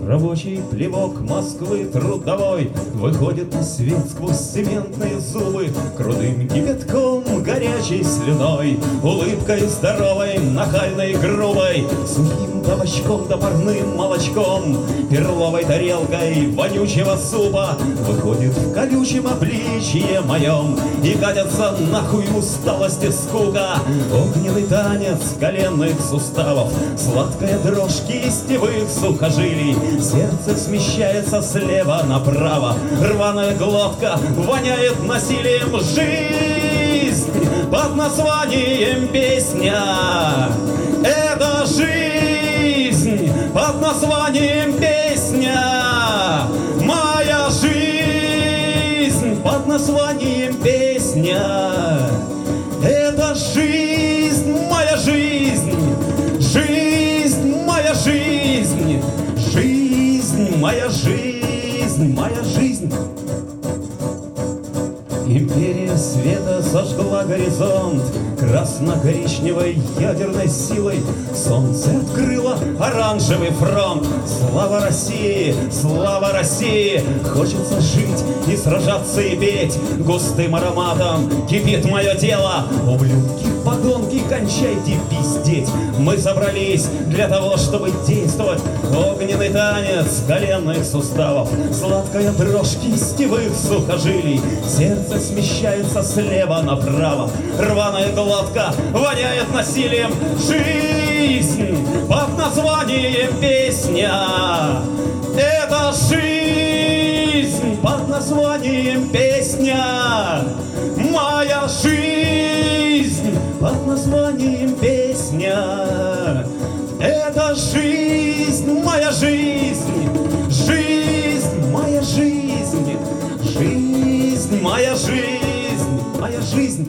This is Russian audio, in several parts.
Рабочий плевок Москвы трудовой выходит на свет сквозь цементные зубы, крутым кипятком, горячей слюной, улыбкой здоровой, нахальной, грубой, сухим табачком да парным молочком, перловой тарелкой вонючего супа выходит в колючем обличье моем, и катятся нахуй усталость и скука, огненный танец коленных суставов, сладкая дрожь кистевых сухожилий, сердце смещается слева направо, рваная глотка воняет насилием. Жизнь под названием песня — это жизнь под названием песня. Моя жизнь под названием песня — это жизнь, моя жизнь, жизнь, моя жизнь, жизнь, моя жизнь, моя жизнь. Империя света сожгла горизонт красно-коричневой ядерной силой. Солнце открыло оранжевый фронт. Слава России, слава России! Хочется жить и сражаться и петь. Густым ароматом кипит мое дело. Ублюдки, подонки, кончайте пиздеть. Мы собрались для того, чтобы действовать. Огненный танец коленных суставов, сладкая дрожь кистевых сухожилий, сердце смещается слева направо, рваная глотка воняет насилием. Жизнь под названием песня — это жизнь под названием песня. Моя жизнь под названием песня — это жизнь, моя жизнь, жизнь, моя жизнь, жизнь, моя жизнь, моя жизнь.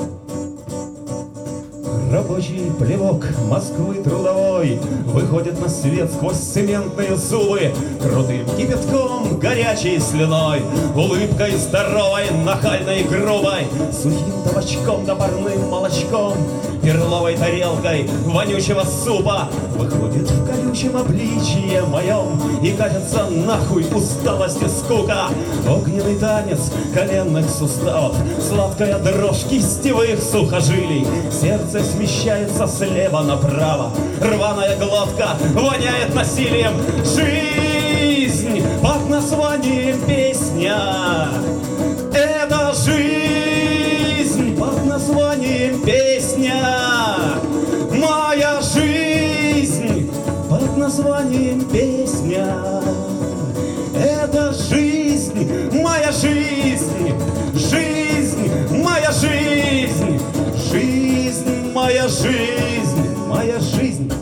Рабочий плевок Москвы трудовой выходит на свет сквозь цементные зубы, крутым кипятком, горячей слюной, улыбкой здоровой, нахальной, грубой, сухим табачком да парным молочком, перловой тарелкой вонючего супа выходит в колючем обличье моем, и катятся нахуй усталость и скука. Огненный танец коленных суставов, сладкая дрожь кистевых сухожилий, сердце смещается слева направо, рваная глотка воняет насилием. Жизнь под названием песня — это жизнь под названием песня. Моя жизнь под названием песня — это жизнь, моя жизнь, жизнь, моя жизнь, жизнь, моя жизнь, моя жизнь.